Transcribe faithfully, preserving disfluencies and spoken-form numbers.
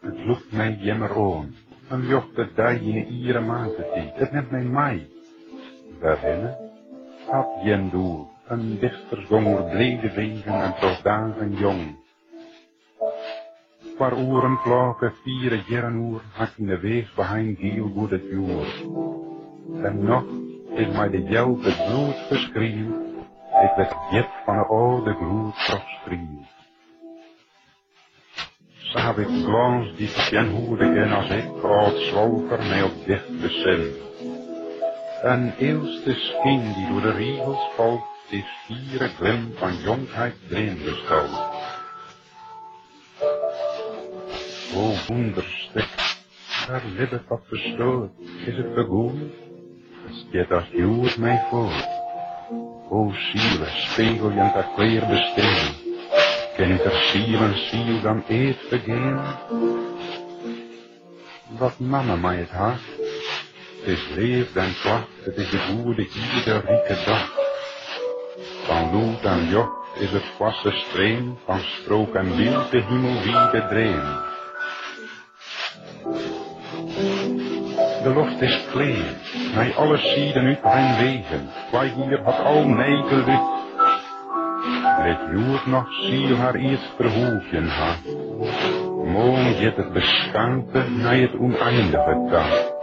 Het loeft mij jemmer aan. Een jochte dag in iedere maandentijd. Het neemt mij mij. Daarbinnen had jen doel. Een dichtersgong oer brede wegen en toch dagen jong. Paar oren klokken, vieren jaren oer, had in de wees behind giel goed het joer. En nog is mij de jelp het bloed verschrien. Ik werd jet van de oude gloed terugstrien. Zag ik glans die ken hoedigen als ik, oud zwolker mij op dicht bezin. Een eeuwste scheen die door de riegels valt, is vieren glim van jongheid erin gesteld. O wonderstuk, daar libbet wat verstoot, is het vergoed? Het stiet als joer mij voor. O zielen, spiegel je dat kleer besteen, ken er zielen ziel dan eet vergeen? Wat mama mij het hart, het is leef en klacht, het is de goede ieder rieke dag. Van lood en jocht is het vaste stream, van strook en wiel de hemel wie de dreem. De lucht is klein, mij alle zieden uit mijn wegen, wij hier had al nekel wit. Let joer nog ziel haar eerst verhoogjen had, moon jet het beschaamte naar het oneindige dag.